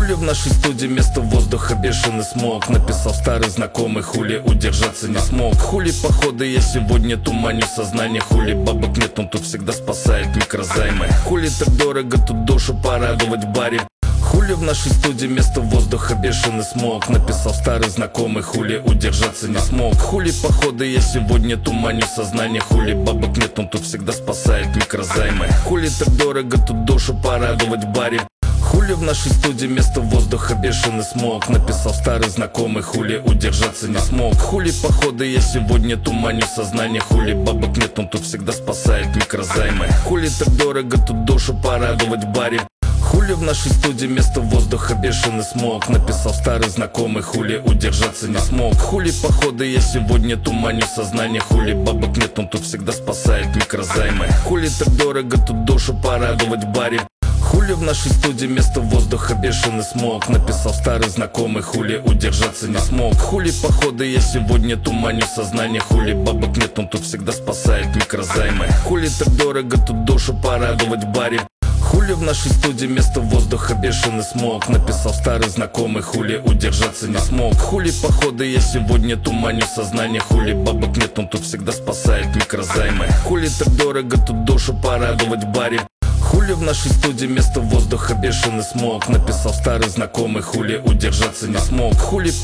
Хули в нашей студии вместо воздуха бешеный смог. Написал старый знакомый, хули удержаться не смог. Хули походы я сегодня туманю сознание. Хули бабок нет, он тут всегда спасает микрозаймы. Хули так дорого тут душу порадовать в баре. Хули в нашей студии вместо воздуха бешеный смог. Написал старый знакомый, хули удержаться не смог. Хули походы я сегодня туманю сознание. Хули бабок нет, он тут всегда спасает микрозаймы. Хули так дорого тут душу порадовать в баре. Хули в нашей студии вместо воздуха бешеный смог. Написал старый знакомый, хули удержаться не смог. Хули походы я сегодня туманю сознание. Хули бабок нет, он тут всегда спасает микрозаймы. Хули так дорого тут душу порадовать в баре. Хули в нашей студии вместо воздуха бешеный смог. Написал старый знакомый, хули удержаться не смог. Хули походы я сегодня туманю сознание. Хули бабок нет, он тут всегда спасает микрозаймы. Хули так дорого тут душу порадовать в баре. Хули в нашей студии вместо воздуха бешеный смог. Написал старый знакомый, хули удержаться не смог. Хули походы я сегодня туманю сознание. Хули бабок нет, он тут всегда спасает микрозаймы. Хули так дорого тут душу порадовать в баре. Хули в нашей студии вместо воздуха бешеный смог. Написал старый знакомый, хули удержаться не смог. Хули походы я сегодня туманю сознание. Хули бабок нет, он тут всегда спасает микрозаймы. Хули так дорого тут душу порадовать в баре. Хули в нашей студии вместо воздуха бешеный смог. Написал старый знакомый, хули удержаться не смог. Хули